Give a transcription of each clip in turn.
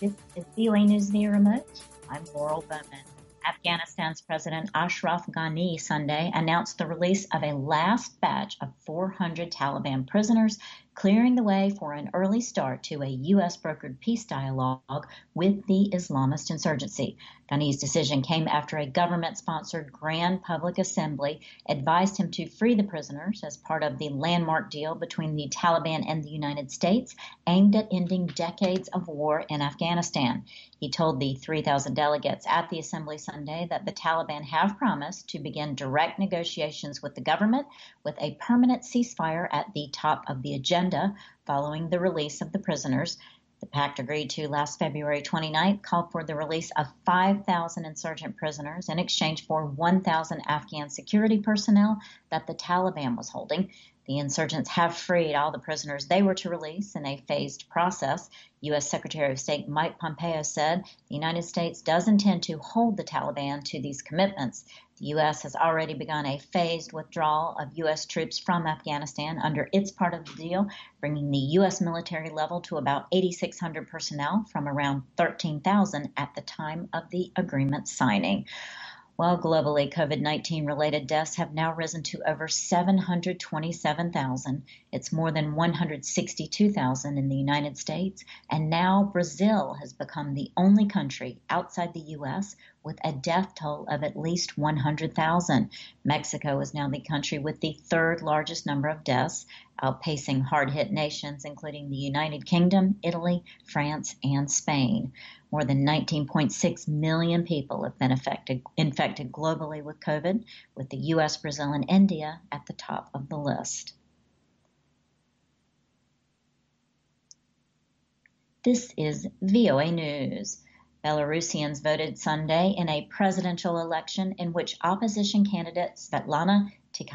This is VOA News via remote. I'm Laurel Bowman. Afghanistan's President Ashraf Ghani Sunday announced the release of a last batch of 400 Taliban prisoners, clearing the way for an early start to a U.S.-brokered peace dialogue with the Islamist insurgency. Ghani's decision came after a government-sponsored Grand Public Assembly advised him to free the prisoners as part of the landmark deal between the Taliban and the United States aimed at ending decades of war in Afghanistan. He told the 3,000 delegates at the assembly Sunday that the Taliban have promised to begin direct negotiations with the government with a permanent ceasefire at the top of the agenda following the release of the prisoners. The pact agreed to last February 29th called for the release of 5,000 insurgent prisoners in exchange for 1,000 Afghan security personnel that the Taliban was holding. The insurgents have freed all the prisoners they were to release in a phased process. U.S. Secretary of State Mike Pompeo said the United States does intend to hold the Taliban to these commitments. The U.S. has already begun a phased withdrawal of U.S. troops from Afghanistan under its part of the deal, bringing the U.S. military level to about 8,600 personnel from around 13,000 at the time of the agreement signing. While globally, COVID-19 related deaths have now risen to over 727,000. It's more than 162,000 in the United States. And now Brazil has become the only country outside the U.S. with a death toll of at least 100,000. Mexico is now the country with the third largest number of deaths, outpacing hard-hit nations including the United Kingdom, Italy, France, and Spain. More than 19.6 million people have been infected globally with COVID, with the U.S., Brazil, and India at the top of the list. This is VOA News. Belarusians voted Sunday in a presidential election in which opposition candidate Svetlana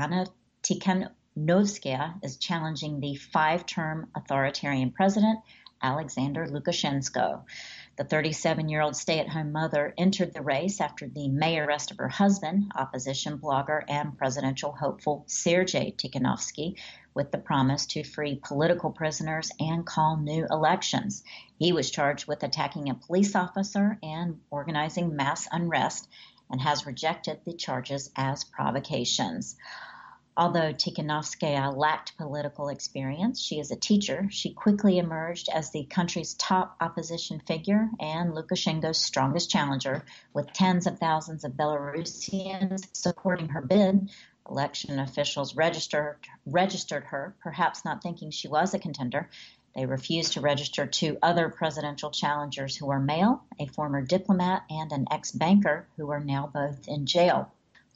Tikhanovskaya is challenging the five-term authoritarian president Alexander Lukashenko. The 37-year-old stay-at-home mother entered the race after the May arrest of her husband, opposition blogger and presidential hopeful Sergei Tikhanovsky, with the promise to free political prisoners and call new elections. He was charged with attacking a police officer and organizing mass unrest and has rejected the charges as provocations. Although Tikhanovskaya lacked political experience, she is a teacher. She quickly emerged as the country's top opposition figure and Lukashenko's strongest challenger, with tens of thousands of Belarusians supporting her bid. Election officials registered her, perhaps not thinking she was a contender. They refused to register two other presidential challengers who are male, a former diplomat and an ex-banker who are now both in jail.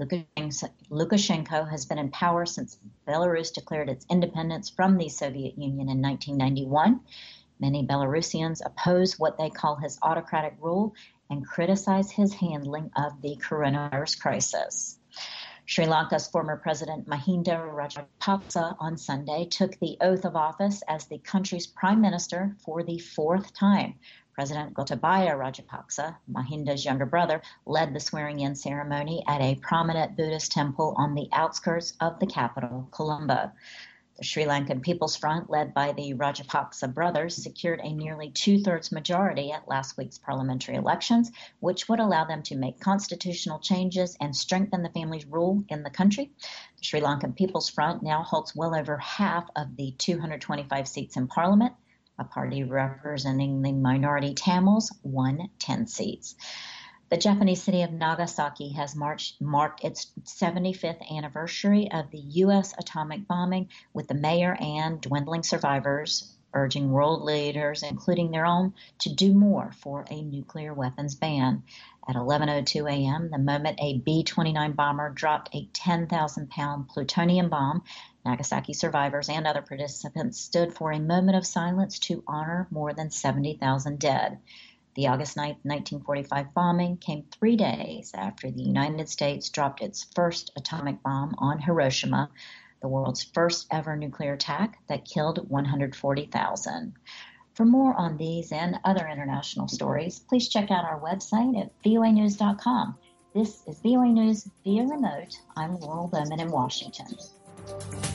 Lukashenko has been in power since Belarus declared its independence from the Soviet Union in 1991. Many Belarusians oppose what they call his autocratic rule and criticize his handling of the coronavirus crisis. Sri Lanka's former president Mahinda Rajapaksa on Sunday took the oath of office as the country's prime minister for the fourth time. President Gotabaya Rajapaksa, Mahinda's younger brother, led the swearing-in ceremony at a prominent Buddhist temple on the outskirts of the capital, Colombo. The Sri Lankan People's Front, led by the Rajapaksa brothers, secured a nearly two-thirds majority at last week's parliamentary elections, which would allow them to make constitutional changes and strengthen the family's rule in the country. The Sri Lankan People's Front now holds well over half of the 225 seats in parliament. A party representing the minority Tamils won 10 seats. The Japanese city of Nagasaki has marked its 75th anniversary of the U.S. atomic bombing, with the mayor and dwindling survivors urging world leaders, including their own, to do more for a nuclear weapons ban. At 11:02 a.m., the moment a B-29 bomber dropped a 10,000-pound plutonium bomb, Nagasaki survivors and other participants stood for a moment of silence to honor more than 70,000 dead. The August 9, 1945 bombing came 3 days after the United States dropped its first atomic bomb on Hiroshima, the world's first ever nuclear attack that killed 140,000. For more on these and other international stories, please check out our website at voanews.com. This is VOA News via remote. I'm Laurel Bowman in Washington.